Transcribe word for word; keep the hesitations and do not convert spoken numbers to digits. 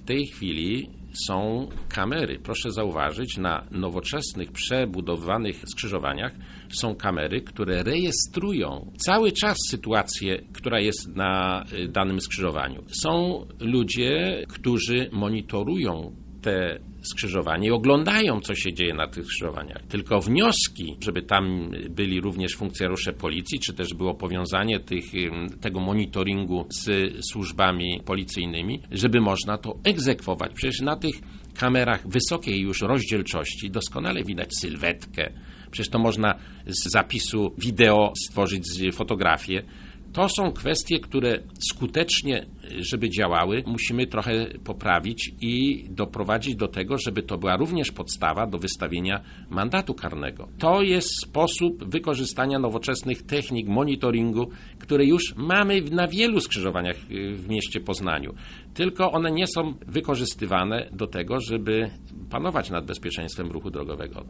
tej chwili są kamery. Proszę zauważyć, na nowoczesnych, przebudowanych skrzyżowaniach są kamery, które rejestrują cały czas sytuację, która jest na danym skrzyżowaniu. Są ludzie, którzy monitorują te skrzyżowanie i oglądają, co się dzieje na tych skrzyżowaniach. Tylko wnioski, żeby tam byli również funkcjonariusze policji, czy też było powiązanie tych, tego monitoringu z służbami policyjnymi, żeby można to egzekwować. Przecież na tych kamerach wysokiej już rozdzielczości doskonale widać sylwetkę. Przecież to można z zapisu wideo stworzyć fotografię. To są kwestie, które skutecznie, żeby działały, musimy trochę poprawić i doprowadzić do tego, żeby to była również podstawa do wystawienia mandatu karnego. To jest sposób wykorzystania nowoczesnych technik monitoringu, które już mamy na wielu skrzyżowaniach w mieście Poznaniu. Tylko one nie są wykorzystywane do tego, żeby panować nad bezpieczeństwem ruchu drogowego.